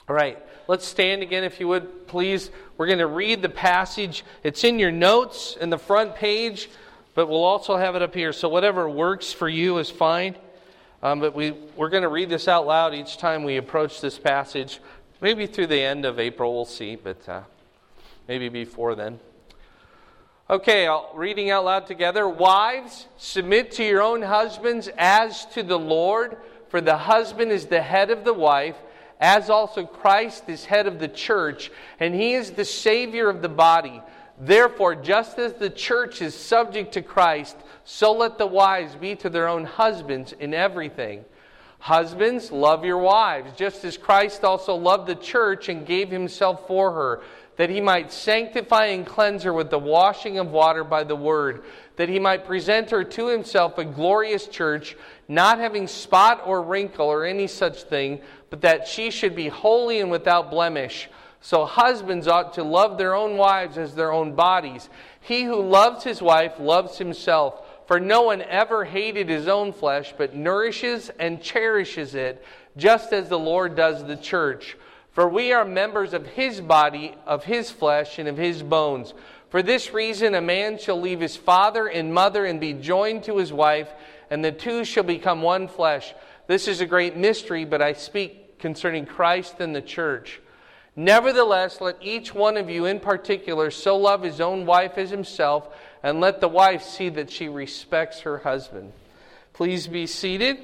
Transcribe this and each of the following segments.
All right, let's stand again if you would, please. We're going to read the passage. It's in your notes in the front page, but we'll also have it up here. So whatever works for you is fine. But we're going to read this out loud each time we approach this passage. Maybe through the end of April, we'll see, but maybe before then. Okay, reading out loud together. Wives, submit to your own husbands as to the Lord, for the husband is the head of the wife, as also Christ is head of the church, and he is the Savior of the body. Therefore, just as the church is subject to Christ, so let the wives be to their own husbands in everything. Husbands, love your wives, just as Christ also loved the church and gave himself for her, that he might sanctify and cleanse her with the washing of water by the word, that he might present her to himself a glorious church, not having spot or wrinkle or any such thing, but that she should be holy and without blemish. So husbands ought to love their own wives as their own bodies. He who loves his wife loves himself. For no one ever hated his own flesh, but nourishes and cherishes it, just as the Lord does the church. For we are members of his body, of his flesh, and of his bones. For this reason a man shall leave his father and mother and be joined to his wife, and the two shall become one flesh. This is a great mystery, but I speak concerning Christ and the church. Nevertheless, let each one of you in particular so love his own wife as himself, and let the wife see that she respects her husband. Please be seated.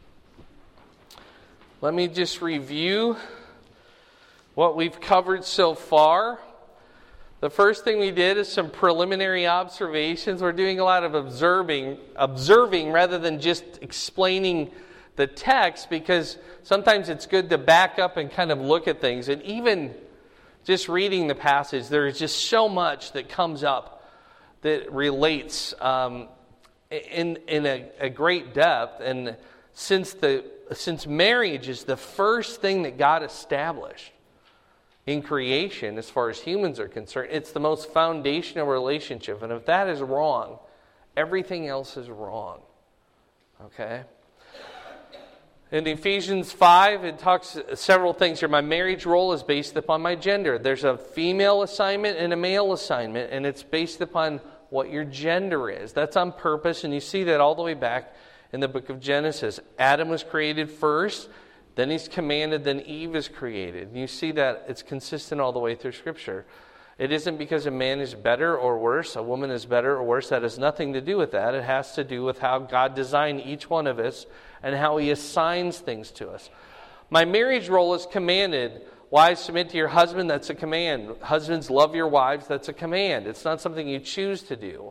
Let me just review what we've covered so far. The first thing we did is some preliminary observations. We're doing a lot of observing rather than just explaining the text, because sometimes it's good to back up and kind of look at things. And even just reading the passage, there is just so much that comes up that relates in a great depth. And since marriage is the first thing that God established in creation, as far as humans are concerned, it's the most foundational relationship. And if that is wrong, everything else is wrong. Okay? In Ephesians 5, it talks several things here. My marriage role is based upon my gender. There's a female assignment and a male assignment, and it's based upon what your gender is. That's on purpose, and you see that all the way back in the book of Genesis. Adam was created first, then he's commanded, then Eve is created. And you see that it's consistent all the way through Scripture. It isn't because a man is better or worse, a woman is better or worse. That has nothing to do with that. It has to do with how God designed each one of us and how he assigns things to us. My marriage role is commanded. Wives, submit to your husband. That's a command. Husbands, love your wives. That's a command. It's not something you choose to do.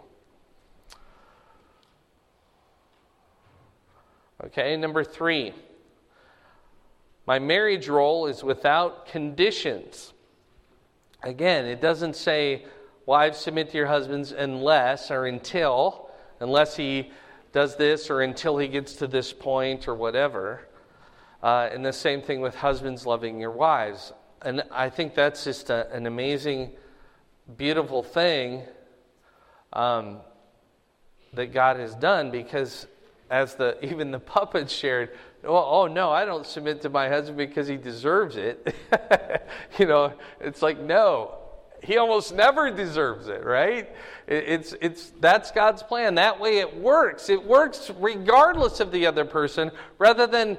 Okay, number 3. My marriage role is without conditions. Again, it doesn't say, wives, submit to your husbands unless or unless he does this or until he gets to this point or whatever. And the same thing with husbands loving your wives. And I think that's just an amazing, beautiful thing that God has done, because as even the puppets shared, oh no, I don't submit to my husband because he deserves it. It's like, no, he almost never deserves it, right? That's God's plan. That way it works. It works regardless of the other person, rather than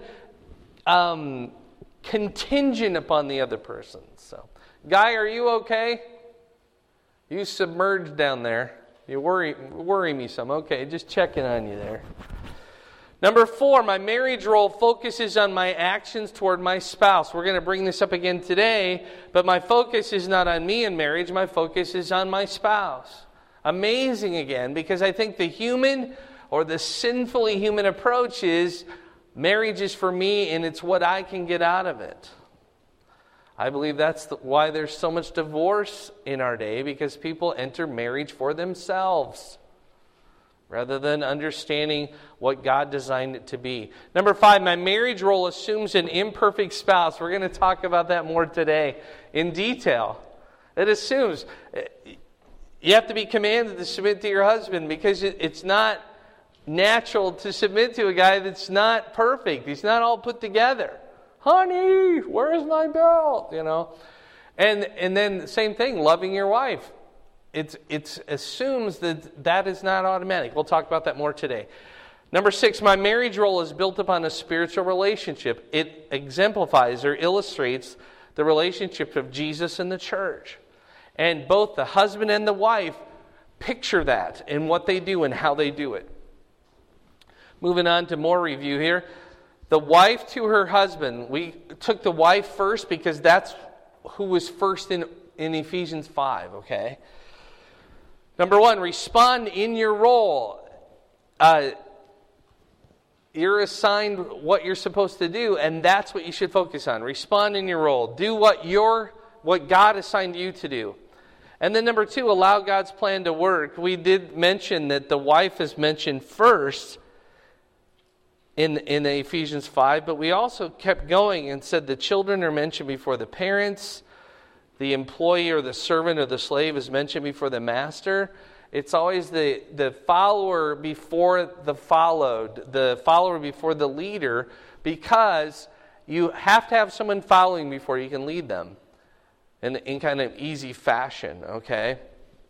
contingent upon the other person. So, Guy, are you okay? You submerged down there. You worry me some. Okay, just checking on you there. Number 4, my marriage role focuses on my actions toward my spouse. We're going to bring this up again today, but my focus is not on me in marriage. My focus is on my spouse. Amazing again, because I think the human or the sinfully human approach is marriage is for me and it's what I can get out of it. I believe that's why there's so much divorce in our day, because people enter marriage for themselves, rather than understanding what God designed it to be. Number 5, my marriage role assumes an imperfect spouse. We're going to talk about that more today in detail. It assumes you have to be commanded to submit to your husband, because it's not natural to submit to a guy that's not perfect. He's not all put together honey, where's my belt? And then same thing, loving your wife. It assumes that is not automatic. We'll talk about that more today. Number 6, my marriage role is built upon a spiritual relationship. It exemplifies or illustrates the relationship of Jesus and the church. And both the husband and the wife picture that in what they do and how they do it. Moving on to more review here. The wife to her husband. We took the wife first because that's who was first in Ephesians 5, okay? Number 1, respond in your role. You're assigned what you're supposed to do, and that's what you should focus on. Respond in your role. Do what God assigned you to do. And then number 2, allow God's plan to work. We did mention that the wife is mentioned first in Ephesians 5, but we also kept going and said the children are mentioned before the parents. The employee or the servant or the slave is mentioned before the master. It's always the follower before the followed, the follower before the leader, because you have to have someone following before you can lead them in kind of easy fashion, okay?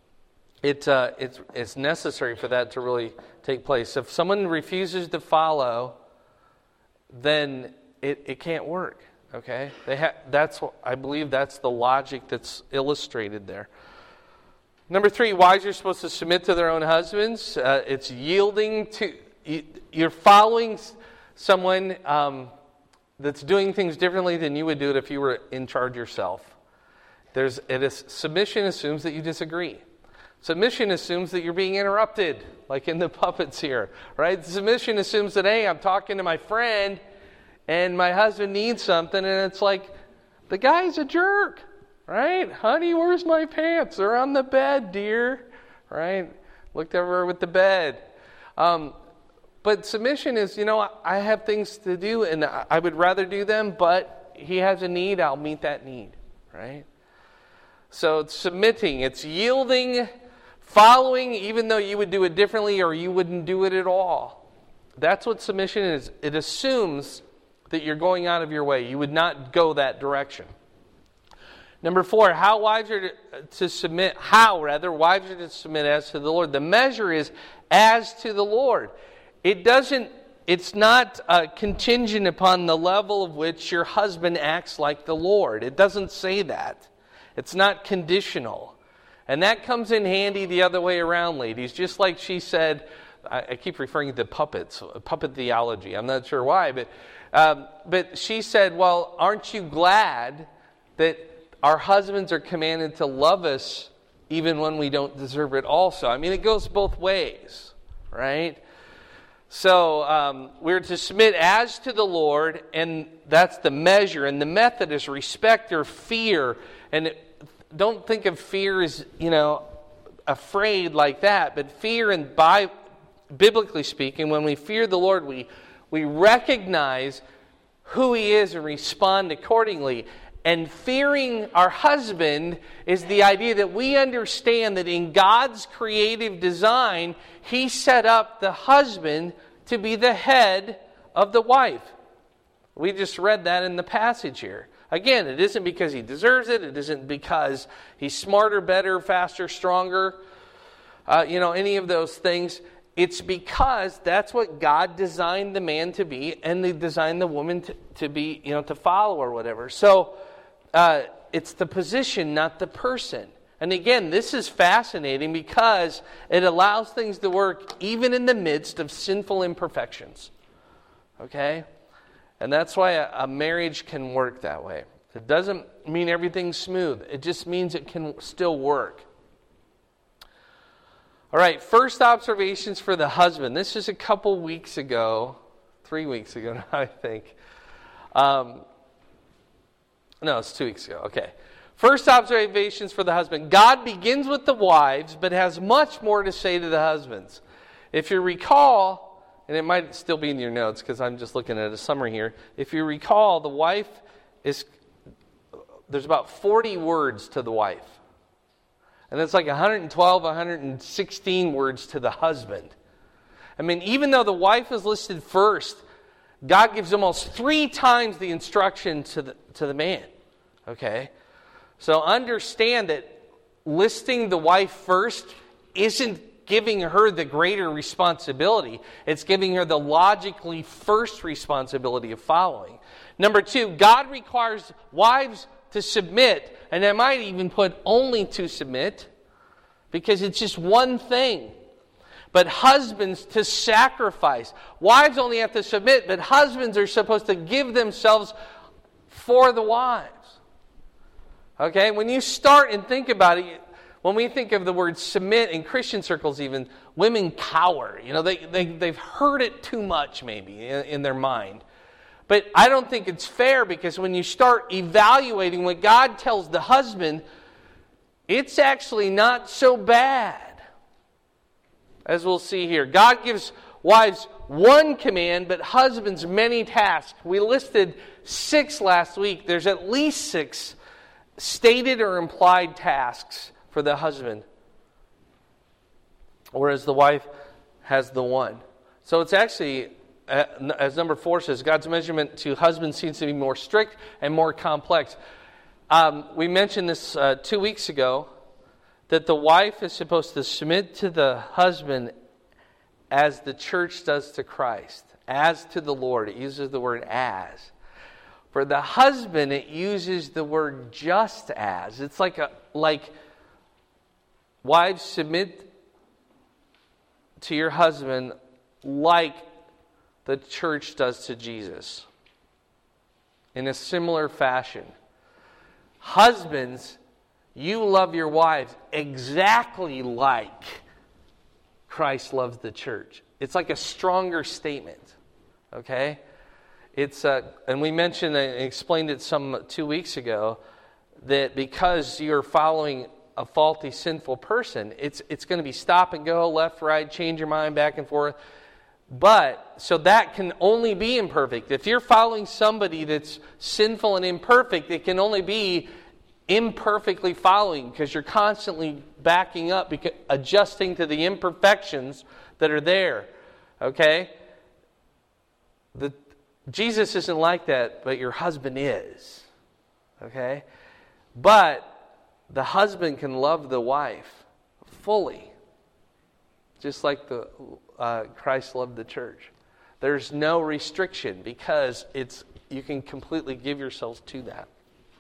It's necessary for that to really take place. If someone refuses to follow, then it can't work. Okay, I believe that's the logic that's illustrated there. Number 3, wives are supposed to submit to their own husbands. It's yielding to. You're following someone that's doing things differently than you would do it if you were in charge yourself. Submission assumes that you disagree. Submission assumes that you're being interrupted, like in the puppets here, right? Submission assumes that, hey, I'm talking to my friend, and my husband needs something, and it's like, the guy's a jerk, right? Honey, where's my pants? They're on the bed, dear, right? Looked over with the bed. But submission is, I have things to do, and I would rather do them, but he has a need, I'll meet that need, right? So it's submitting, it's yielding, following, even though you would do it differently or you wouldn't do it at all. That's what submission is. It assumes that you're going out of your way. You would not go that direction. Number 4, wives are to submit as to the Lord. The measure is as to the Lord. It's not contingent upon the level of which your husband acts like the Lord. It doesn't say that. It's not conditional. And that comes in handy the other way around, ladies. Just like she said, I keep referring to puppet theology. I'm not sure why, but she said, well, aren't you glad that our husbands are commanded to love us even when we don't deserve it also? I mean, it goes both ways, right? So we're to submit as to the Lord, and that's the measure. And the method is respect or fear. And don't think of fear as, afraid like that. But fear, and biblically speaking, when we fear the Lord, we recognize who He is and respond accordingly. And fearing our husband is the idea that we understand that in God's creative design, He set up the husband to be the head of the wife. We just read that in the passage here. Again, it isn't because he deserves it. It isn't because he's smarter, better, faster, stronger, any of those things. It's because that's what God designed the man to be, and they designed the woman to be, to follow or whatever. So it's the position, not the person. And again, this is fascinating because it allows things to work even in the midst of sinful imperfections. Okay? And that's why a marriage can work that way. It doesn't mean everything's smooth. It just means it can still work. All right, first observations for the husband. This is a couple weeks ago. 3 weeks ago now, I think. No, it's 2 weeks ago. Okay. First observations for the husband. God begins with the wives, but has much more to say to the husbands. If you recall, and it might still be in your notes because I'm just looking at a summary here. If you recall, the wife there's about 40 words to the wife. And it's like 112, 116 words to the husband. I mean, even though the wife is listed first, God gives almost 3 times the instruction to the man. Okay? So understand that listing the wife first isn't giving her the greater responsibility. It's giving her the logically first responsibility of following. Number 2, God requires wives to submit, and I might even put only to submit, because it's just one thing. But husbands to sacrifice. Wives only have to submit, but husbands are supposed to give themselves for the wives. Okay? When you start and think about it, when we think of the word submit in Christian circles even, women cower. You know, they've heard it too much maybe in their mind. But I don't think it's fair, because when you start evaluating what God tells the husband, it's actually not so bad. As we'll see here, God gives wives one command, but husbands many tasks. We listed 6 last week. There's at least 6 stated or implied tasks for the husband, whereas the wife has the one. So it's actually, as number 4 says, God's measurement to husbands seems to be more strict and more complex. We mentioned this 2 weeks ago, that the wife is supposed to submit to the husband as the church does to Christ, as to the Lord. It uses the word as. For the husband, it uses the word just as. It's like wives, submit to your husband like the church does to Jesus, in a similar fashion. Husbands, you love your wives exactly like Christ loves the church. It's like a stronger statement. Okay? It's and we mentioned and explained it some 2 weeks ago, that because you're following a faulty, sinful person, it's going to be stop and go, left, right, change your mind, back and forth. But, so that can only be imperfect. If you're following somebody that's sinful and imperfect, it can only be imperfectly following, because you're constantly backing up, adjusting to the imperfections that are there. Okay? Jesus isn't like that, but your husband is. Okay? But the husband can love the wife fully, just like Christ loved the church. There's no restriction, because you can completely give yourselves to that.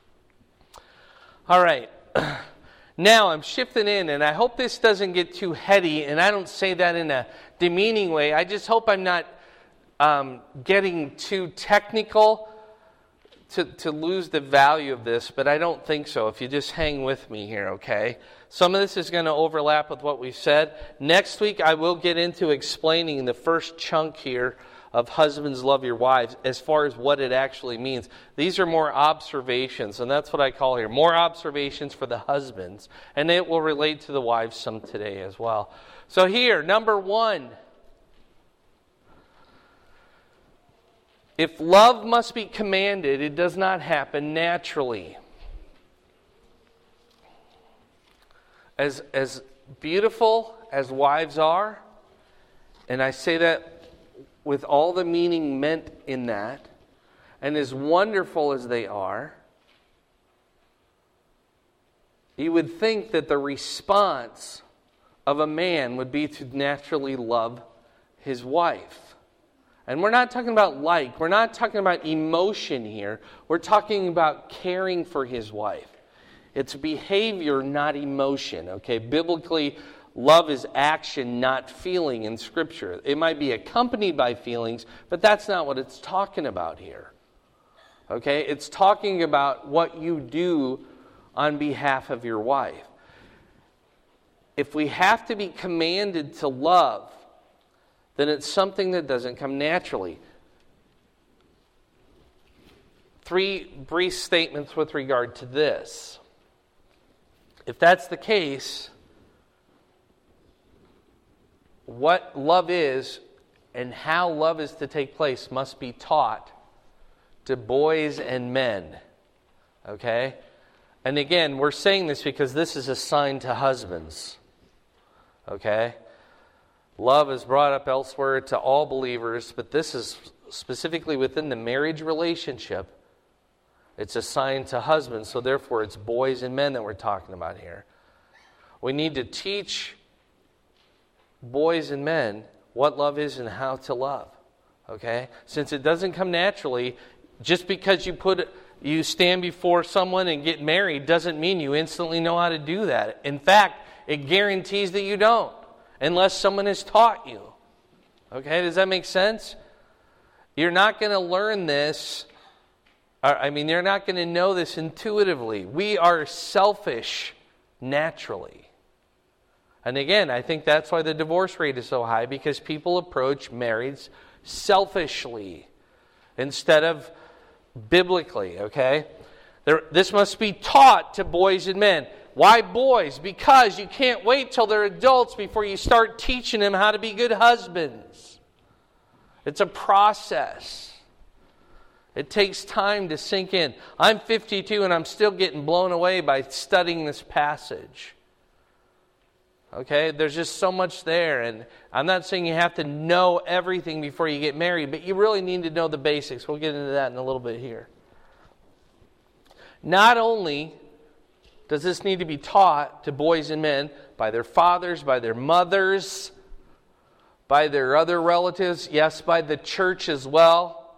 All right. Now I'm shifting in, and I hope this doesn't get too heady, and I don't say that in a demeaning way. I just hope I'm not getting too technical to lose the value of this, but I don't think so, if you just hang with me here, okay? Some of this is going to overlap with what we've said. Next week, I will get into explaining the first chunk here of husbands love your wives, as far as what it actually means. These are more observations, and that's what I call here, more observations for the husbands, and it will relate to the wives some today as well. So here, number 1, if love must be commanded, it does not happen naturally. As beautiful as wives are, and I say that with all the meaning meant in that, and as wonderful as they are, you would think that the response of a man would be to naturally love his wife. And we're not talking about we're not talking about emotion here. We're talking about caring for his wife. It's behavior, not emotion. Okay, biblically, love is action, not feeling in Scripture. It might be accompanied by feelings, but that's not what it's talking about here. Okay, it's talking about what you do on behalf of your wife. If we have to be commanded to love, then it's something that doesn't come naturally. 3 brief statements with regard to this. If that's the case, what love is and how love is to take place must be taught to boys and men. Okay? And again, we're saying this because this is assigned to husbands. Okay? Love is brought up elsewhere to all believers, but this is specifically within the marriage relationship, it's assigned to husbands, so therefore it's boys and men that we're talking about here. We need to teach boys and men what love is and how to love. Okay? Since it doesn't come naturally, just because you stand before someone and get married doesn't mean you instantly know how to do that. In fact, it guarantees that you don't, unless someone has taught you. Okay? Does that make sense? You're not going to learn this. You're not going to know this intuitively. We are selfish naturally. And again, I think that's why the divorce rate is so high, because people approach marriage selfishly instead of biblically, okay? This must be taught to boys and men. Why boys? Because you can't wait till they're adults before you start teaching them how to be good husbands. It's a process. It takes time to sink in. I'm 52 and I'm still getting blown away by studying this passage. Okay, there's just so much there, and I'm not saying you have to know everything before you get married, but you really need to know the basics. We'll get into that in a little bit here. Not only does this need to be taught to boys and men by their fathers, by their mothers, by their other relatives, yes, by the church as well,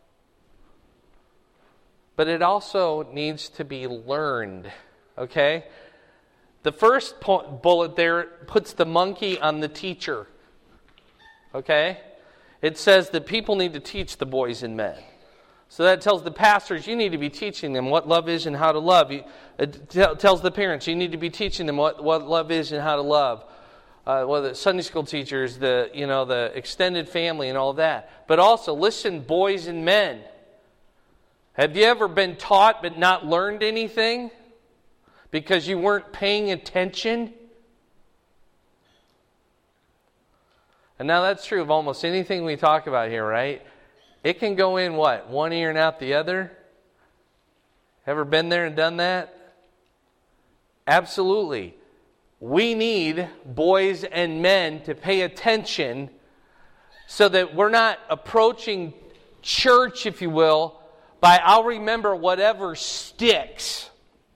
but it also needs to be learned, okay? The first bullet there puts the monkey on the teacher. Okay? It says that people need to teach the boys and men. So that tells the pastors you need to be teaching them what love is and how to love. It tells the parents you need to be teaching them what love is and how to love. The Sunday school teachers, the extended family and all that. But also, listen, boys and men. Have you ever been taught but not learned anything? Because you weren't paying attention? And now that's true of almost anything we talk about here, right? It can go in what? One ear and out the other? Ever been there and done that? Absolutely. We need boys and men to pay attention so that we're not approaching church, if you will, by I'll remember whatever sticks.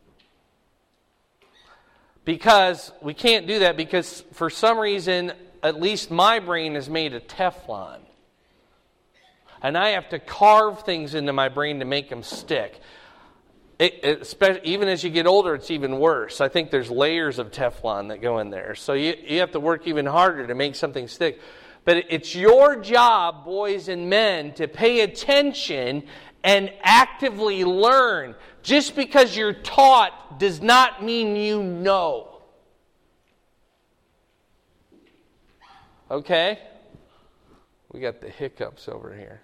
Because we can't do that, because for some reason, at least my brain is made of Teflon. And I have to carve things into my brain to make them stick. Even as you get older, it's even worse. I think there's layers of Teflon that go in there. So you have to work even harder to make something stick. But it's your job, boys and men, to pay attention and actively learn. Just because you're taught does not mean you know. Okay? We got the hiccups over here.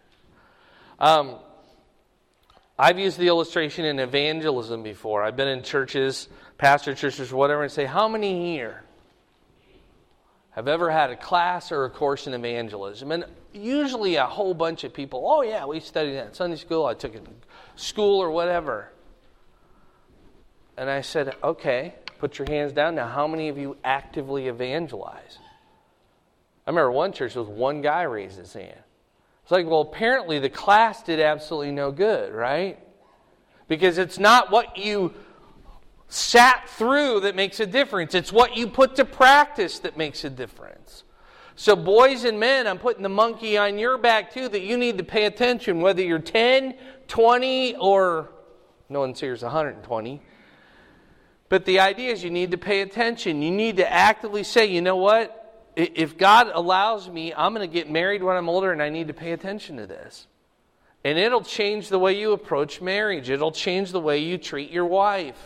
I've used the illustration in evangelism before. I've been in churches, pastor churches, whatever, and say, how many here have ever had a class or a course in evangelism? And usually a whole bunch of people, oh yeah, we studied that in Sunday school, I took it in school or whatever. And I said, okay, put your hands down. Now, how many of you actively evangelize? I remember one church, there was one guy raised his hand. It's like, well, apparently the class did absolutely no good, right? Because it's not what you sat through that makes a difference. It's what you put to practice that makes a difference. So boys and men, I'm putting the monkey on your back too, that you need to pay attention, whether you're 10, 20, or no one's here is 120. But the idea is you need to pay attention. You need to actively say, you know what? If God allows me, I'm going to get married when I'm older, and I need to pay attention to this. And it'll change the way you approach marriage. It'll change the way you treat your wife.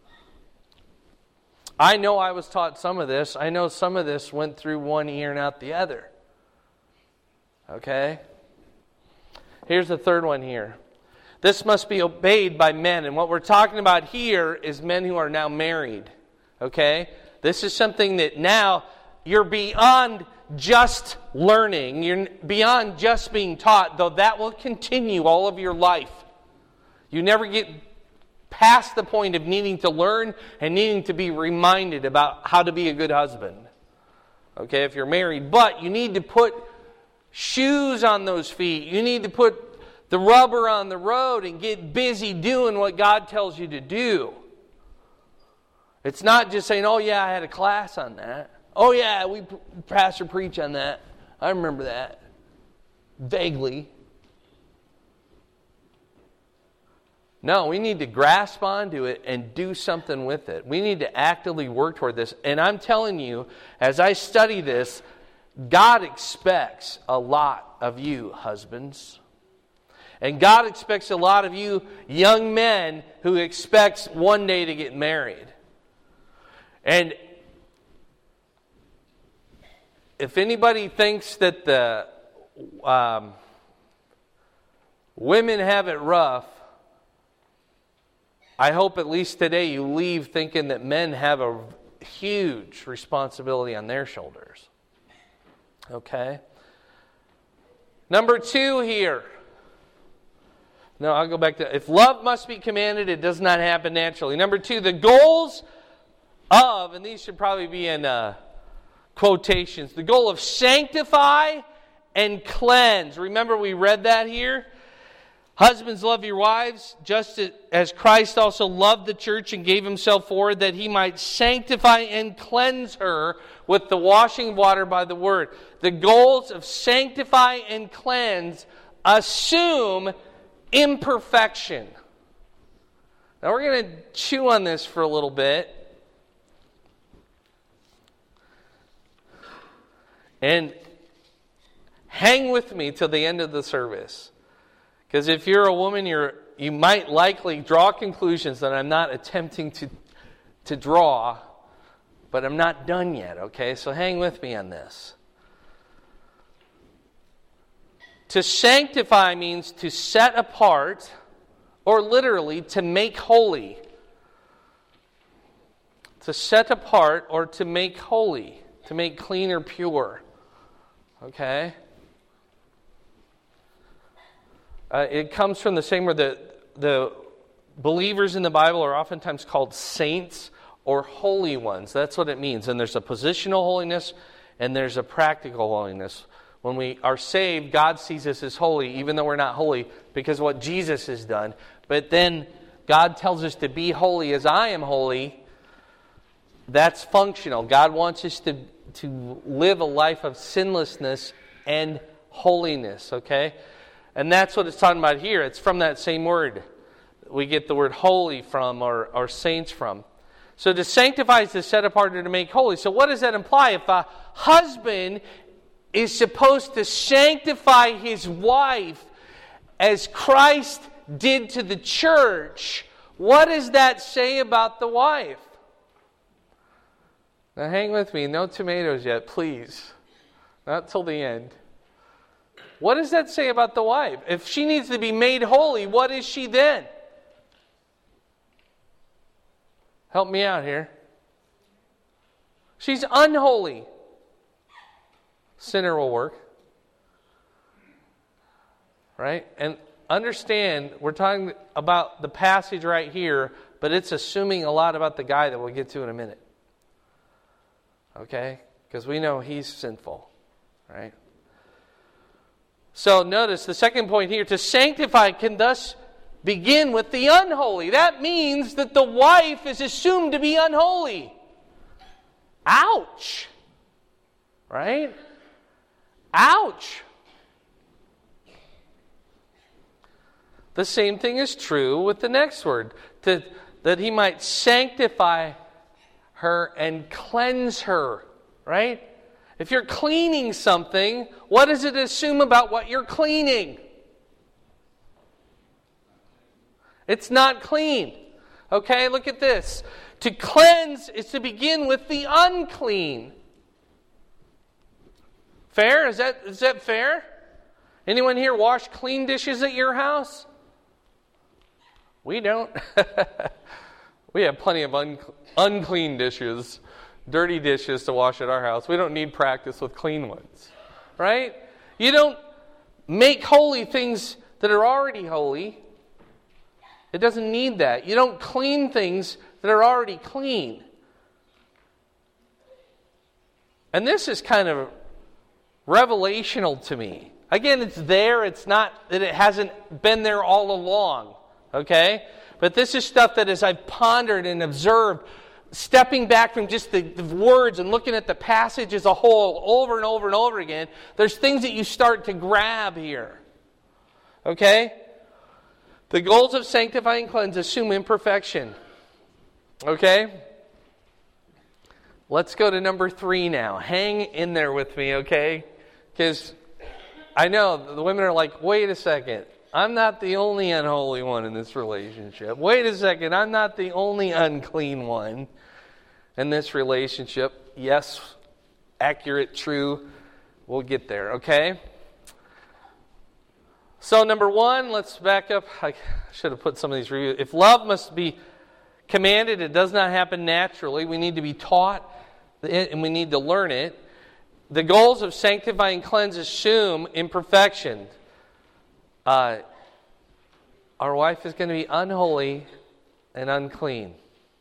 I know I was taught some of this. I know some of this went through one ear and out the other. Okay? Here's the third one here. This must be obeyed by men. And what we're talking about here is men who are now married. Okay? This is something that now you're beyond just learning. You're beyond just being taught, though that will continue all of your life. You never get past the point of needing to learn and needing to be reminded about how to be a good husband. Okay, if you're married. But you need to put shoes on those feet. You need to put the rubber on the road and get busy doing what God tells you to do. It's not just saying, oh yeah, I had a class on that. Oh yeah, we pastor preach on that. I remember that. Vaguely. No, we need to grasp onto it and do something with it. We need to actively work toward this. And I'm telling you, as I study this, God expects a lot of you, husbands. And God expects a lot of you young men who expects one day to get married. And if anybody thinks that the women have it rough, I hope at least today you leave thinking that men have a huge responsibility on their shoulders. Okay? Number 2 here. No, I'll go back to, if love must be commanded, it does not happen naturally. Number 2, the goals of, and these should probably be in quotations, the goal of sanctify and cleanse. Remember we read that here? Husbands, love your wives, just as Christ also loved the church and gave himself for her, that he might sanctify and cleanse her with the washing of water by the word. The goals of sanctify and cleanse assume imperfection. Now we're going to chew on this for a little bit. And hang with me till the end of the service. Because if you're a woman, you might likely draw conclusions that I'm not attempting to draw, but I'm not done yet, okay? So hang with me on this. To sanctify means to set apart, or literally to make holy. To set apart or to make holy, to make clean or pure. Okay? It comes from the same word that the believers in the Bible are oftentimes called saints or holy ones. That's what it means. And there's a positional holiness and there's a practical holiness. When we are saved, God sees us as holy, even though we're not holy, because of what Jesus has done. But then God tells us to be holy as I am holy. That's functional. God wants us to live a life of sinlessness and holiness, okay? And that's what it's talking about here. It's from that same word. We get the word holy from, or saints from. So to sanctify is to set apart or to make holy. So what does that imply? If a husband is supposed to sanctify his wife as Christ did to the church, what does that say about the wife? Now hang with me. No tomatoes yet, please. Not till the end. What does that say about the wife? If she needs to be made holy, what is she then? Help me out here. She's unholy. Sinner will work. Right? And understand, we're talking about the passage right here, but it's assuming a lot about the guy that we'll get to in a minute. Okay? Because we know he's sinful. Right? So notice the second point here, to sanctify can thus begin with the unholy. That means that the wife is assumed to be unholy. Ouch! Right? Ouch! The same thing is true with the next word, that he might sanctify her and cleanse her. Right? If you're cleaning something, what does it assume about what you're cleaning? It's not clean. Okay, look at this. To cleanse is to begin with the unclean. Fair? Is that fair? Anyone here wash clean dishes at your house? We don't. We have plenty of unclean dishes. Dirty dishes to wash at our house. We don't need practice with clean ones. Right? You don't make holy things that are already holy. It doesn't need that. You don't clean things that are already clean. And this is kind of revelational to me. Again, it's there. It's not that it hasn't been there all along. Okay? But this is stuff that as I've pondered and observed, stepping back from just the words and looking at the passage as a whole over and over and over again, there's things that you start to grab here. Okay? The goals of sanctifying cleanse assume imperfection. Okay? Let's go to number 3 now. Hang in there with me, okay? Because I know the women are like, wait a second. I'm not the only unholy one in this relationship. Wait a second. I'm not the only unclean one in this relationship. Yes, accurate, true. We'll get there, okay? So number 1, let's back up. I should have put some of these reviews. If love must be commanded, it does not happen naturally. We need to be taught it and we need to learn it. The goals of sanctifying cleanse assume imperfection. Our wife is going to be unholy and unclean.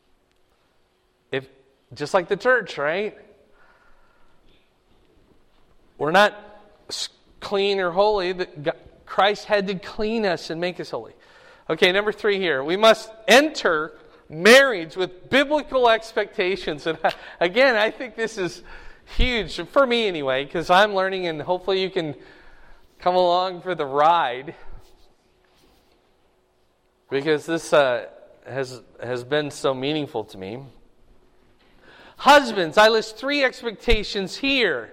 Just like the church, right? We're not clean or holy. Christ had to clean us and make us holy. Okay, number 3 here. We must enter marriage with biblical expectations. And again, I think this is huge, for me anyway, because I'm learning and hopefully you can come along for the ride. Because this has been so meaningful to me. Husbands, I list 3 expectations here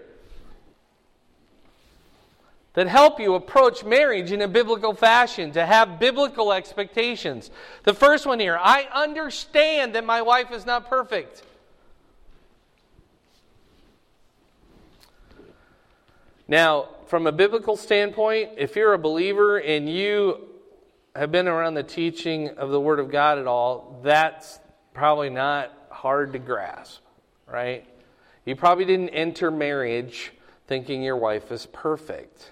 that help you approach marriage in a biblical fashion, to have biblical expectations. The first one here, I understand that my wife is not perfect. Now, from a biblical standpoint, if you're a believer and you have been around the teaching of the Word of God at all, that's probably not hard to grasp, right? You probably didn't enter marriage thinking your wife is perfect.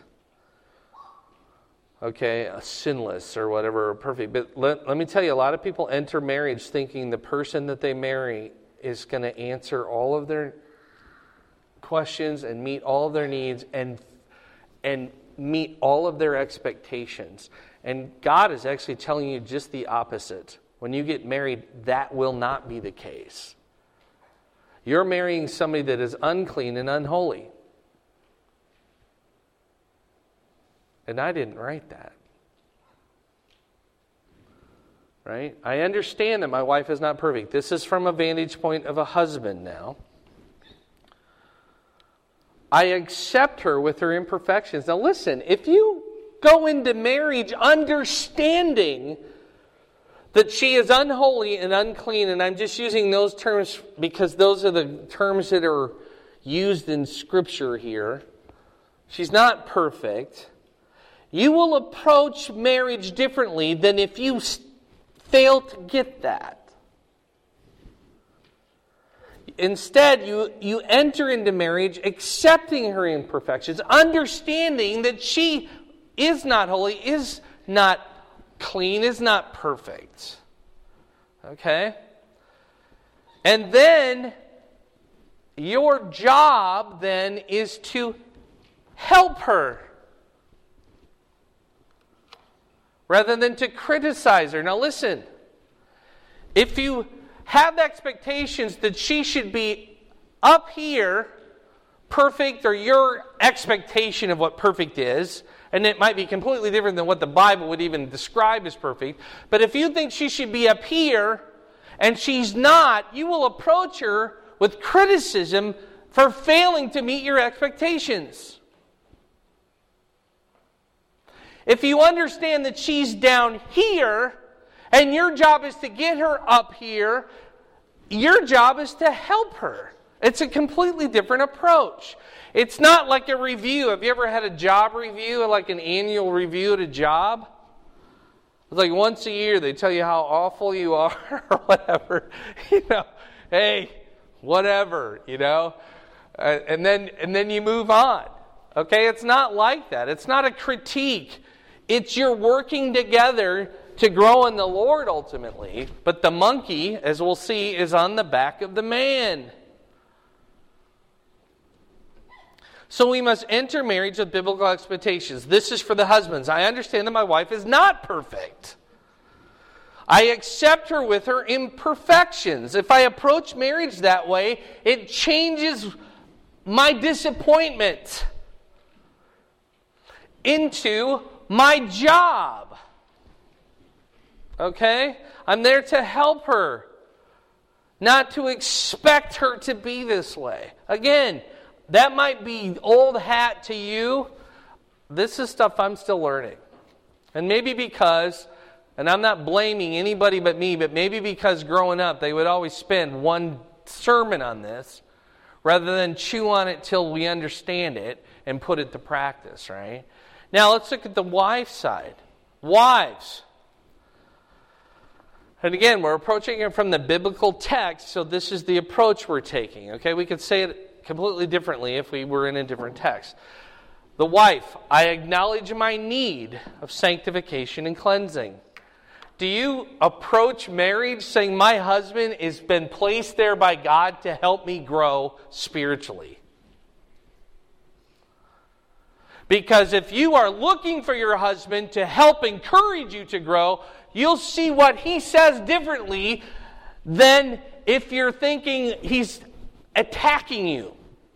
Okay, sinless or whatever, or perfect. But let me tell you, a lot of people enter marriage thinking the person that they marry is going to answer all of their questions and meet all of their needs and meet all of their expectations. And God is actually telling you just the opposite. When you get married, that will not be the case. You're marrying somebody that is unclean and unholy. And I didn't write that. Right? I understand that my wife is not perfect. This is from a vantage point of a husband now. I accept her with her imperfections. Now listen, if you go into marriage understanding that she is unholy and unclean, and I'm just using those terms because those are the terms that are used in Scripture here. She's not perfect. You will approach marriage differently than if you fail to get that. Instead, you enter into marriage accepting her imperfections, understanding that she is not holy, is not clean, is not perfect. Okay? And then your job then is to help her rather than to criticize her. Now listen, if you have expectations that she should be up here perfect, or your expectation of what perfect is, and it might be completely different than what the Bible would even describe as perfect, but if you think she should be up here and she's not, you will approach her with criticism for failing to meet your expectations. If you understand that she's down here and your job is to get her up here, your job is to help her. It's a completely different approach. It's not like a review. Have you ever had a job review, like an annual review at a job? It's like once a year they tell you how awful you are or whatever. Hey, whatever, and then you move on. Okay, it's not like that. It's not a critique. It's you're working together to grow in the Lord ultimately. But the monkey, as we'll see, is on the back of the man. So we must enter marriage with biblical expectations. This is for the husbands. I understand that my wife is not perfect. I accept her with her imperfections. If I approach marriage that way, it changes my disappointment into my job. Okay? I'm there to help her, not to expect her to be this way. Again, that might be old hat to you. This is stuff I'm still learning. And maybe because, and I'm not blaming anybody but me, but maybe because growing up they would always spend one sermon on this rather than chew on it till we understand it and put it to practice, right? Now let's look at the wife side. Wives. And again, we're approaching it from the biblical text, so this is the approach we're taking. Okay, we could say it completely differently if we were in a different text. The wife, I acknowledge my need of sanctification and cleansing. Do you approach marriage saying, my husband has been placed there by God to help me grow spiritually? Because if you are looking for your husband to help encourage you to grow, you'll see what he says differently than if you're thinking he's attacking you.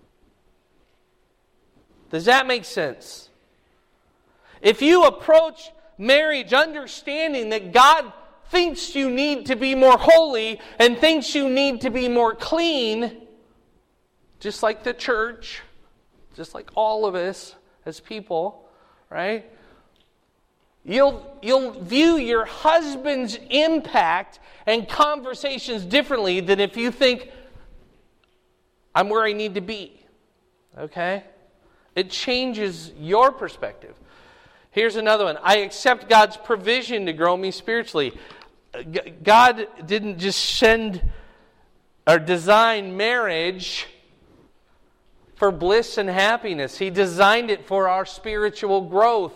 Does that make sense? If you approach marriage understanding that God thinks you need to be more holy and thinks you need to be more clean, just like the church, just like all of us as people, right? You'll view your husband's impact and conversations differently than if you think, I'm where I need to be. Okay? It changes your perspective. Here's another one. I accept God's provision to grow me spiritually. God didn't just send or design marriage for bliss and happiness. He designed it for our spiritual growth.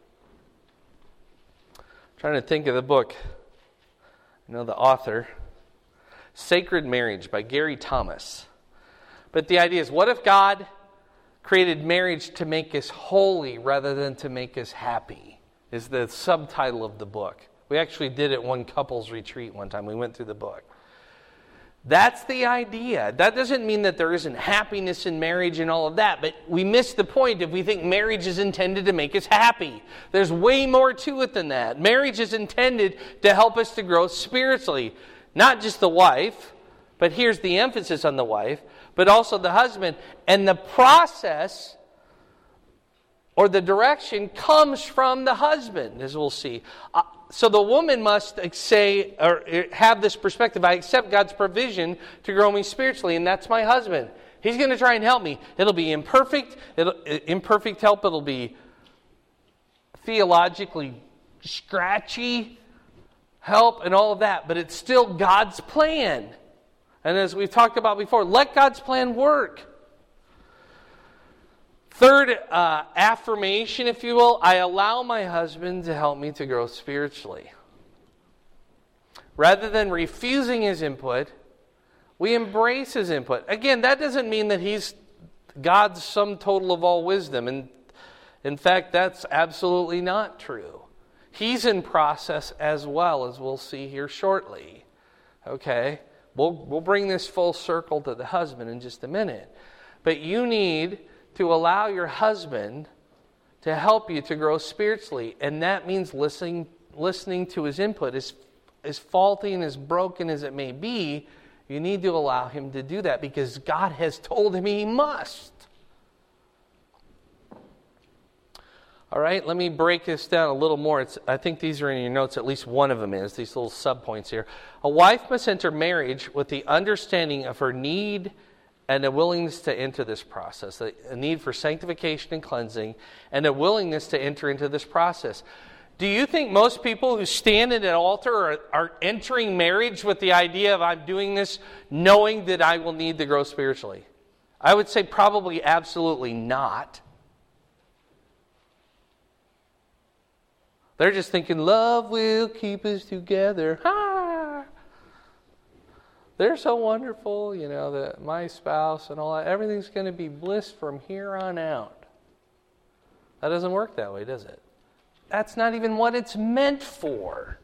I'm trying to think of the book. I know the author. Sacred Marriage by Gary Thomas. But the idea is, what if God created marriage to make us holy rather than to make us happy? Is the subtitle of the book. We actually did it one couples retreat one time. We went through the book. That's the idea. That doesn't mean that there isn't happiness in marriage and all of that, but we miss the point if we think marriage is intended to make us happy. There's way more to it than that. Marriage is intended to help us to grow spiritually. Not just the wife, but here's the emphasis on the wife, but also the husband. And the process or the direction comes from the husband, as we'll see. So the woman must say or have this perspective. I accept God's provision to grow me spiritually, and that's my husband. He's going to try and help me. It'll be imperfect. Imperfect help. It'll be theologically scratchy help and all of that, but it's still God's plan. And as we've talked about before, let God's plan work. Third affirmation, if you will, I allow my husband to help me to grow spiritually. Rather than refusing his input, we embrace his input. Again, that doesn't mean that he's God's sum total of all wisdom. And in fact, that's absolutely not true. He's in process as well, as we'll see here shortly. Okay? We'll bring this full circle to the husband in just a minute. But you need to allow your husband to help you to grow spiritually. And that means listening to his input. As faulty and as broken as it may be, you need to allow him to do that because God has told him he must. All right, let me break this down a little more. I think these are in your notes, at least one of them is, these little subpoints here. A wife must enter marriage with the understanding of her need and a willingness to enter this process, a need for sanctification and cleansing, and a willingness to enter into this process. Do you think most people who stand at an altar are entering marriage with the idea of I'm doing this knowing that I will need to grow spiritually? I would say probably absolutely not. They're just thinking, love will keep us together. Ah. they're so wonderful, that my spouse and all that, everything's going to be bliss from here on out. That doesn't work that way, does it? That's not even what it's meant for.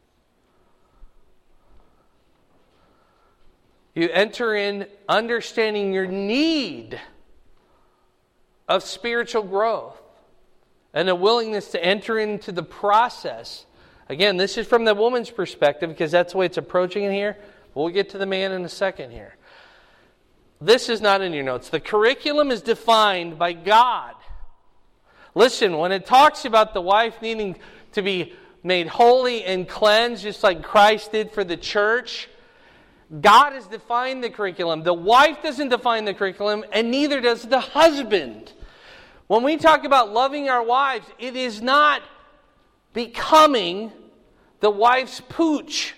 You enter in understanding your need of spiritual growth and a willingness to enter into the process. Again, this is from the woman's perspective because that's the way it's approaching it here. We'll get to the man in a second here. This is not in your notes. The curriculum is defined by God. Listen, when it talks about the wife needing to be made holy and cleansed, just like Christ did for the church, God has defined the curriculum. The wife doesn't define the curriculum, and neither does the husband. When we talk about loving our wives, it is not becoming the wife's pooch.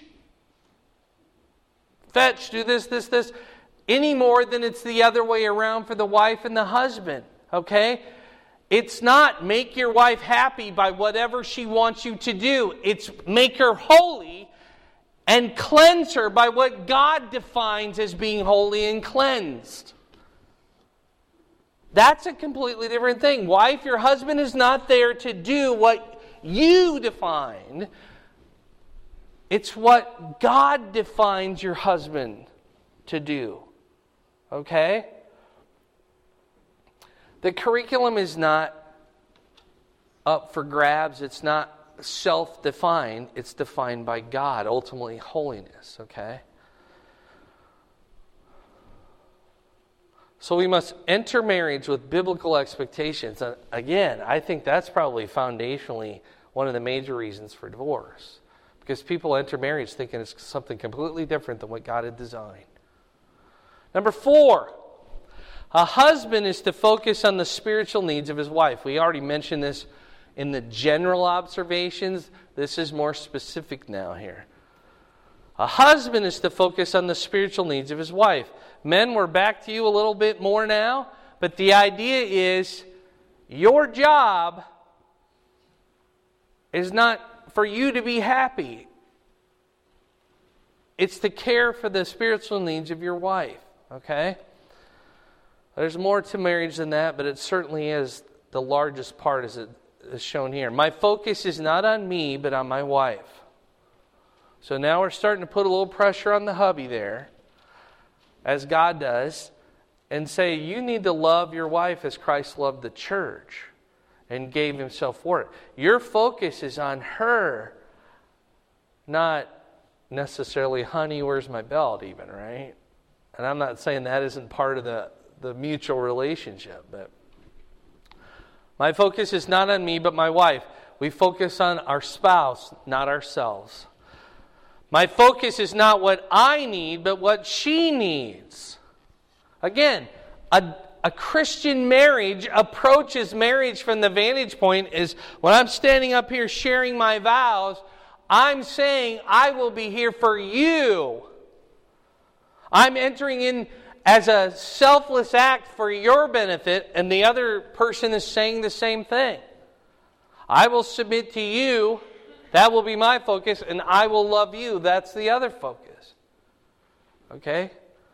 Fetch, do this, any more than it's the other way around for the wife and the husband. Okay? It's not make your wife happy by whatever she wants you to do. It's make her holy and cleanse her by what God defines as being holy and cleansed. That's a completely different thing. Wife, your husband is not there to do what you define. It's what God defines your husband to do. Okay? The curriculum is not up for grabs. It's not self-defined. It's defined by God, ultimately holiness. Okay? So we must enter marriage with biblical expectations. And again, I think that's probably foundationally one of the major reasons for divorce. Because people enter marriage thinking it's something completely different than what God had designed. Number 4, a husband is to focus on the spiritual needs of his wife. We already mentioned this in the general observations. This is more specific now here. A husband is to focus on the spiritual needs of his wife. Men, we're back to you a little bit more now. But the idea is your job is not for you to be happy. It's to care for the spiritual needs of your wife. Okay? There's more to marriage than that, but it certainly is the largest part as it is shown here. My focus is not on me, but on my wife. So now we're starting to put a little pressure on the hubby there, as God does, and say, you need to love your wife as Christ loved the church and gave himself for it. Your focus is on her, not necessarily, honey, where's my belt even, right? And I'm not saying that isn't part of the mutual relationship, but my focus is not on me, but my wife. We focus on our spouse, not ourselves. My focus is not what I need, but what she needs. Again, a Christian marriage approaches marriage from the vantage point is when I'm standing up here sharing my vows, I'm saying I will be here for you. I'm entering in as a selfless act for your benefit, and the other person is saying the same thing. I will submit to you. That will be my focus, and I will love you. That's the other focus. Okay?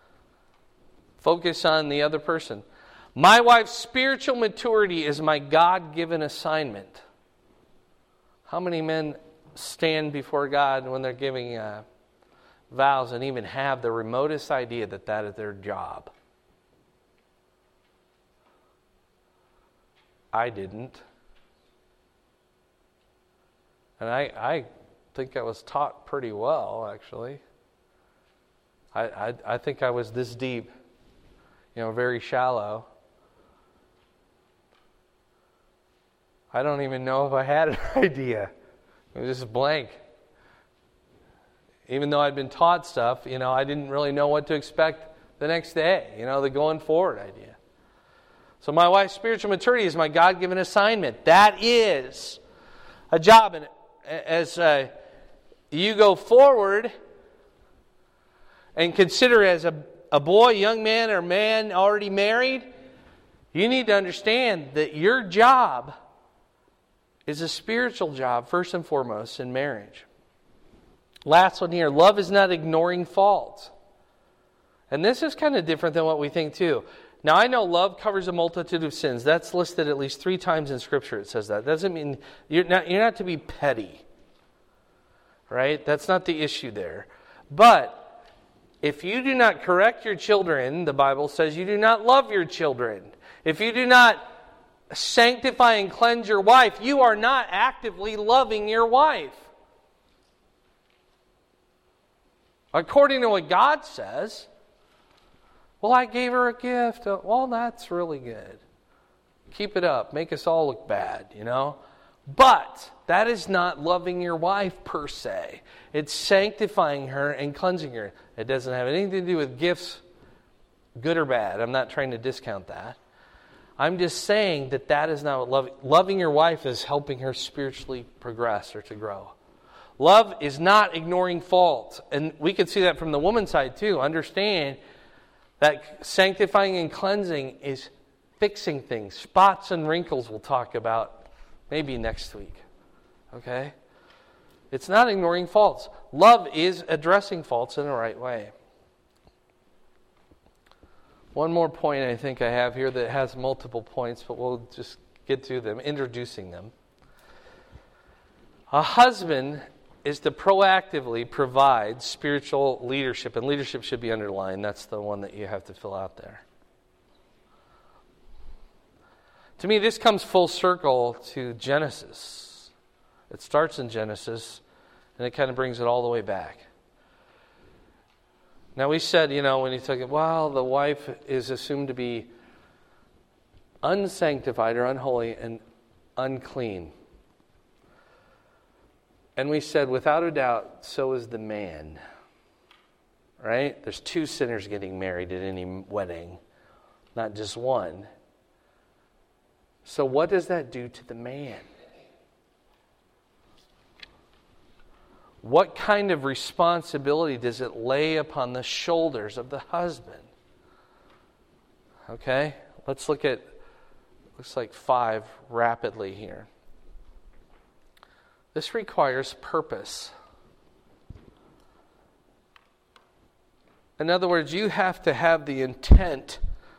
Focus on the other person. My wife's spiritual maturity is my God-given assignment. How many men stand before God when they're giving vows and even have the remotest idea that that is their job? I didn't. And I think I was taught pretty well, actually. I think I was this deep, very shallow. I don't even know if I had an idea. It was just blank. Even though I'd been taught stuff, I didn't really know what to expect the next day, the going forward idea. So my wife's spiritual maturity is my God-given assignment. That is a job. And as you go forward and consider as a boy, young man, or man already married, you need to understand that your job is a spiritual job, first and foremost, in marriage. Last one here. Love is not ignoring fault. And this is kind of different than what we think too. Now, I know love covers a multitude of sins. That's listed at least 3 times in Scripture. It says that. Doesn't mean you're not to be petty. Right? That's not the issue there. But if you do not correct your children, the Bible says you do not love your children. If you do not sanctify and cleanse your wife, you are not actively loving your wife. According to what God says, well, I gave her a gift. Well, that's really good. Keep it up. Make us all look bad, But that is not loving your wife per se. It's sanctifying her and cleansing her. It doesn't have anything to do with gifts, good or bad. I'm not trying to discount that. I'm just saying that is not what loving your wife is helping her spiritually progress or to grow. Love is not ignoring fault. And we can see that from the woman's side too. Understand that sanctifying and cleansing is fixing things. Spots and wrinkles we'll talk about maybe next week. Okay? It's not ignoring faults. Love is addressing faults in the right way. One more point I think I have here that has multiple points, but we'll just get to them, introducing them. A husband is to proactively provide spiritual leadership, and leadership should be underlined. That's the one that you have to fill out there. To me, this comes full circle to Genesis. It starts in Genesis, and it kind of brings it all the way back. Now, we said, when you took it, the wife is assumed to be unsanctified or unholy and unclean. And we said, without a doubt, so is the man. Right? There's 2 sinners getting married at any wedding, not just one. So what does that do to the man? What kind of responsibility does it lay upon the shoulders of the husband? Okay, let's look at, looks like 5 rapidly here. This requires purpose. In other words, you have to have the intent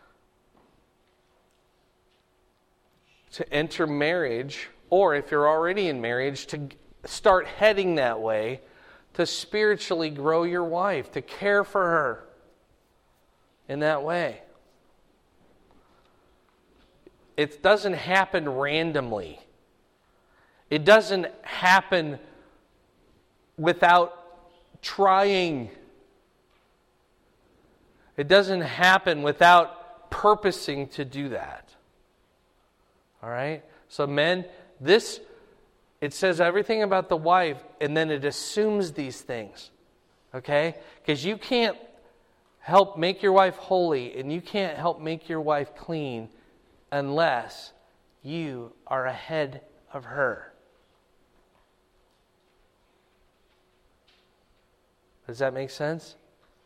to enter marriage, or if you're already in marriage, to start heading that way, to spiritually grow your wife, to care for her in that way. It doesn't happen randomly. It doesn't happen without trying. It doesn't happen without purposing to do that. All right? So men, it says everything about the wife, and then it assumes these things. Okay? Because you can't help make your wife holy, and you can't help make your wife clean unless you are ahead of her. Does that make sense?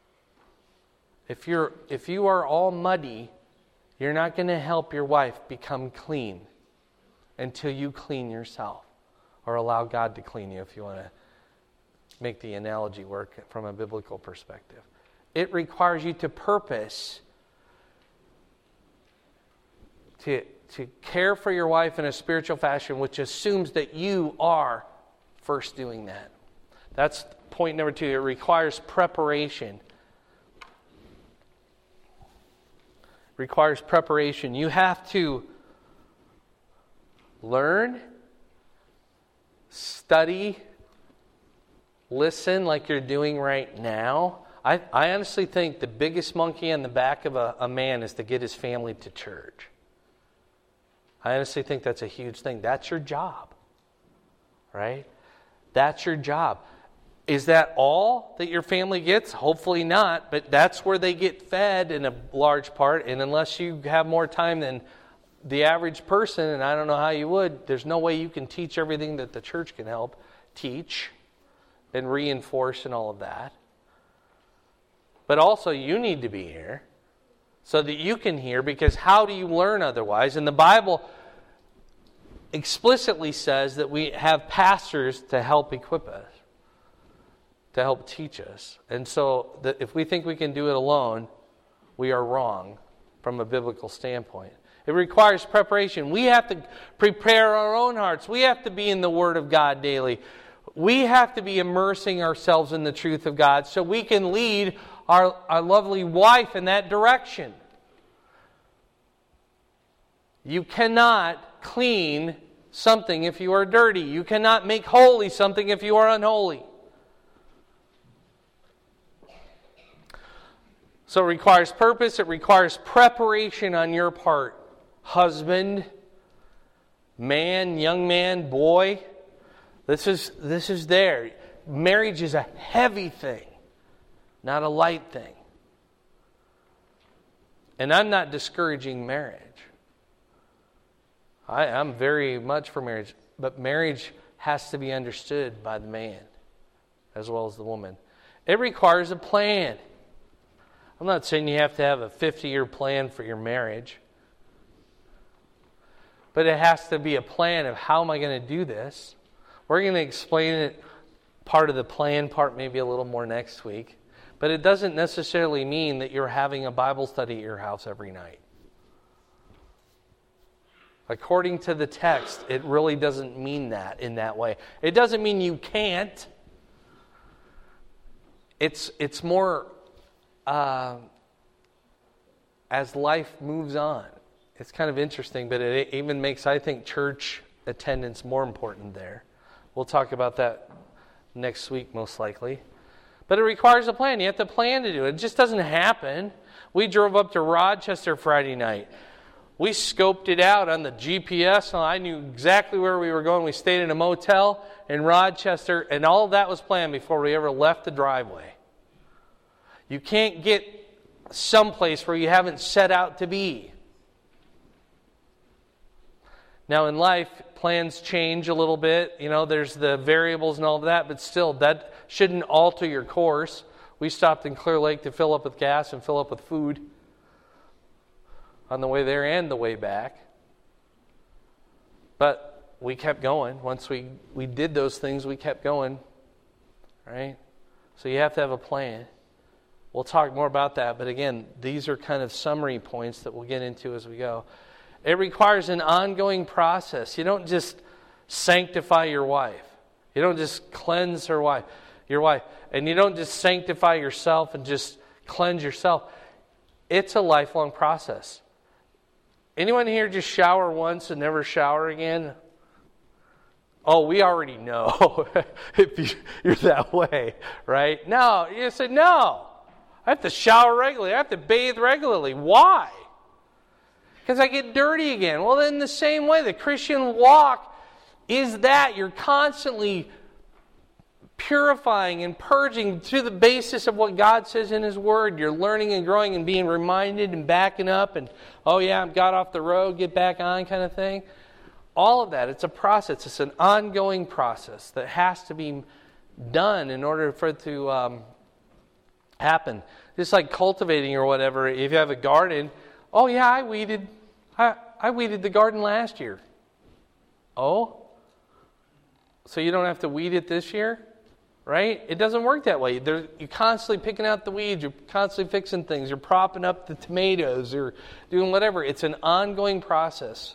If you are all muddy, you're not going to help your wife become clean until you clean yourself. Or allow God to clean you, if you want to make the analogy work from a biblical perspective. It requires you to purpose to care for your wife in a spiritual fashion, which assumes that you are first doing that. That's point number 2. It requires preparation. Requires preparation. You have to learn, study, listen like you're doing right now. I honestly think the biggest monkey on the back of a man is to get his family to church. I honestly think that's a huge thing. That's your job, right? That's your job. Is that all that your family gets? Hopefully not, but that's where they get fed in a large part, and unless you have more time than the average person, and I don't know how you would, there's no way you can teach everything that the church can help teach and reinforce and all of that. But also you need to be here so that you can hear, because how do you learn otherwise? And the Bible explicitly says that we have pastors to help equip us, to help teach us. And so if we think we can do it alone, we are wrong from a biblical standpoint. It requires preparation. We have to prepare our own hearts. We have to be in the Word of God daily. We have to be immersing ourselves in the truth of God so we can lead our lovely wife in that direction. You cannot clean something if you are dirty. You cannot make holy something if you are unholy. So it requires purpose. It requires preparation on your part. Husband, man, young man, boy. This is there. Marriage is a heavy thing, not a light thing. And I'm not discouraging marriage. I'm very much for marriage. But marriage has to be understood by the man as well as the woman. It requires a plan. I'm not saying you have to have a 50-year plan for your marriage. But it has to be a plan of how am I going to do this. We're going to explain it, part of the plan part maybe a little more next week. But it doesn't necessarily mean that you're having a Bible study at your house every night. According to the text, it really doesn't mean that in that way. It doesn't mean you can't. It's more as life moves on. It's kind of interesting, but it even makes, I think, church attendance more important there. We'll talk about that next week, most likely. But it requires a plan. You have to plan to do it. It just doesn't happen. We drove up to Rochester Friday night. We scoped it out on the GPS, and I knew exactly where we were going. We stayed in a motel in Rochester, and all of that was planned before we ever left the driveway. You can't get someplace where you haven't set out to be. Now in life, plans change a little bit. You know, there's the variables and all of that, but still, that shouldn't alter your course. We stopped in Clear Lake to fill up with gas and fill up with food on the way there and the way back. But we kept going. Once we did those things, we kept going. Right? So you have to have a plan. We'll talk more about that, but again, these are kind of summary points that we'll get into as we go. It requires an ongoing process. You don't just sanctify your wife. You don't just cleanse your wife. And you don't just sanctify yourself and just cleanse yourself. It's a lifelong process. Anyone here just shower once and never shower again? Oh, we already know if you're that way, right? No, you say, no. I have to shower regularly. I have to bathe regularly. Why? Because I get dirty again. Well, in the same way, the Christian walk is that. You're constantly purifying and purging to the basis of what God says in His Word. You're learning and growing and being reminded and backing up and, oh yeah, I got off the road, get back on kind of thing. All of that, it's a process. It's an ongoing process that has to be done in order for it to happen. Just like cultivating or whatever. If you have a garden, oh yeah, I weeded the garden last year. Oh? So you don't have to weed it this year? Right? It doesn't work that way. You're constantly picking out the weeds. You're constantly fixing things. You're propping up the tomatoes. You're doing whatever. It's an ongoing process.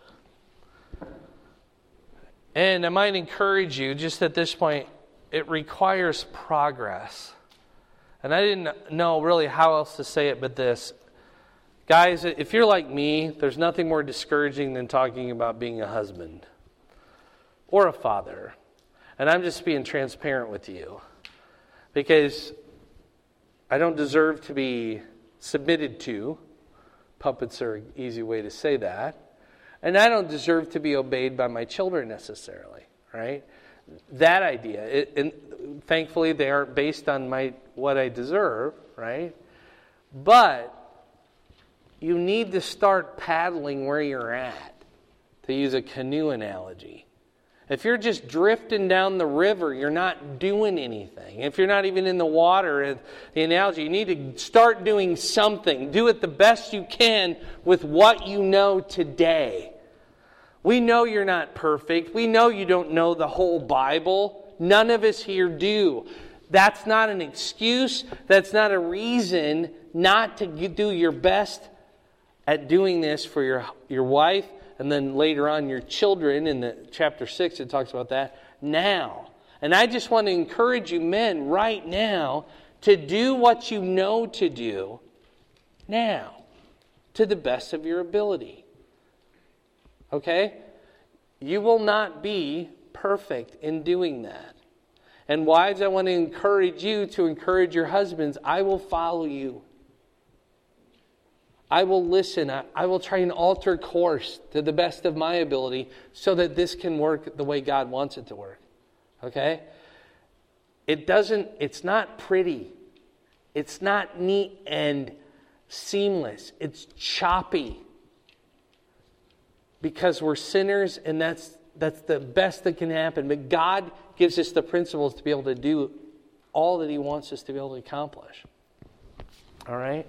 And I might encourage you, just at this point, it requires progress. And I didn't know really how else to say it but this. Guys, if you're like me, there's nothing more discouraging than talking about being a husband or a father. And I'm just being transparent with you. Because I don't deserve to be submitted to. Puppets are an easy way to say that. And I don't deserve to be obeyed by my children necessarily, right? That idea. And thankfully, they aren't based on what I deserve, right? But you need to start paddling where you're at, to use a canoe analogy. If you're just drifting down the river, you're not doing anything. If you're not even in the water, the analogy, you need to start doing something. Do it the best you can with what you know today. We know you're not perfect. We know you don't know the whole Bible. None of us here do. That's not an excuse. That's not a reason not to do your best at doing this for your wife, and then later on your children. In the chapter 6 it talks about that now. And I just want to encourage you men right now to do what you know to do now to the best of your ability. Okay? You will not be perfect in doing that. And wives, I want to encourage you to encourage your husbands. I will follow you. I will listen. I will try and alter course to the best of my ability so that this can work the way God wants it to work. Okay? It's not pretty. It's not neat and seamless. It's choppy. Because we're sinners, and that's the best that can happen. But God gives us the principles to be able to do all that He wants us to be able to accomplish. All right?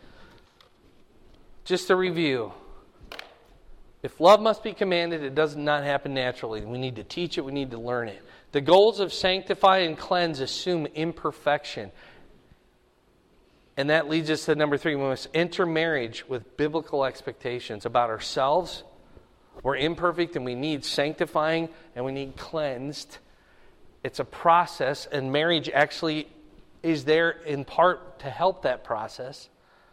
Just to review. If love must be commanded, it does not happen naturally. We need to teach it. We need to learn it. The goals of sanctify and cleanse assume imperfection. And that leads us to number 3. We must enter marriage with biblical expectations about ourselves. We're imperfect and we need sanctifying and we need cleansed. It's a process, and marriage actually is there in part to help that process.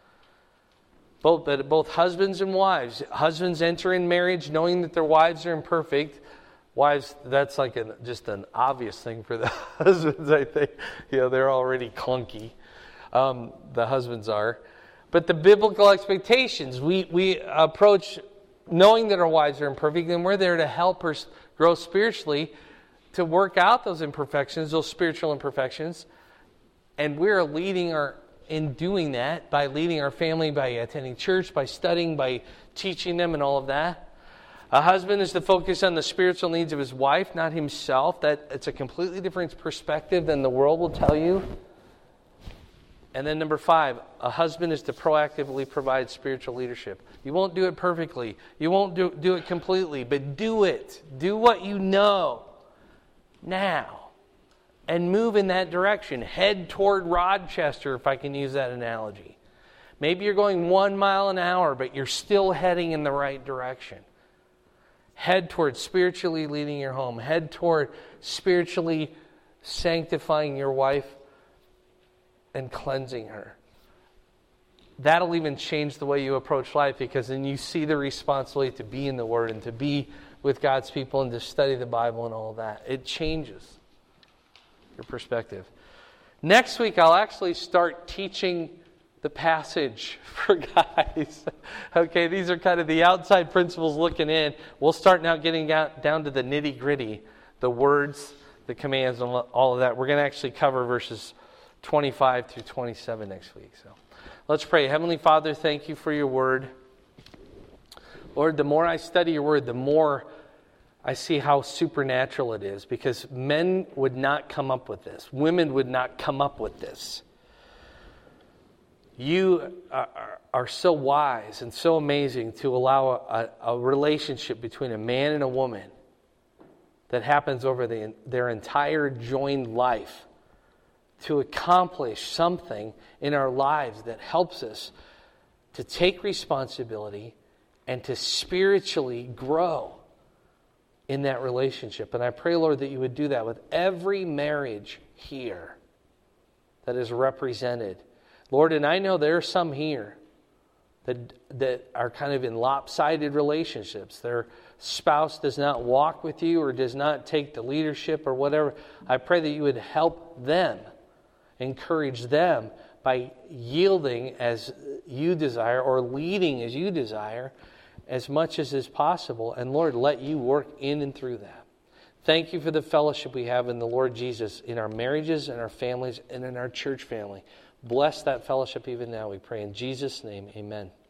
Both husbands and wives. Husbands enter in marriage knowing that their wives are imperfect. Wives, that's like just an obvious thing for the husbands, I think. They're already clunky. The husbands are. But the biblical expectations, we approach knowing that our wives are imperfect, and we're there to help her grow spiritually, to work out those imperfections, those spiritual imperfections. And we're in doing that by leading our family, by attending church, by studying, by teaching them and all of that. A husband is to focus on the spiritual needs of his wife, not himself. It's a completely different perspective than the world will tell you. And then number 5, a husband is to proactively provide spiritual leadership. You won't do it perfectly. You won't do it completely, but do it. Do what you know now. And move in that direction. Head toward Rochester, if I can use that analogy. Maybe you're going 1 mile an hour, but you're still heading in the right direction. Head toward spiritually leading your home. Head toward spiritually sanctifying your wife and cleansing her. That'll even change the way you approach life, because then you see the responsibility to be in the Word and to be with God's people and to study the Bible and all of that. It changes your perspective. Next week, I'll actually start teaching the passage for guys. Okay, these are kind of the outside principles looking in. We'll start now getting down to the nitty-gritty, the words, the commands, and all of that. We're going to actually cover verses 25 through 27 next week. So let's pray. Heavenly Father, thank you for your word. Lord, the more I study your word, the more I see how supernatural it is, because men would not come up with this. Women would not come up with this. You are so wise and so amazing to allow a relationship between a man and a woman that happens over their entire joined life to accomplish something in our lives that helps us to take responsibility and to spiritually grow in that relationship. And I pray, Lord, that you would do that with every marriage here that is represented. Lord, and I know there are some here that are kind of in lopsided relationships. Their spouse does not walk with you or does not take the leadership or whatever. I pray that you would help them, encourage them by yielding as you desire or leading as you desire as much as is possible. And Lord, let you work in and through that. Thank you for the fellowship we have in the Lord Jesus in our marriages, in our families, and in our church family. Bless that fellowship even now, we pray in Jesus' name. Amen.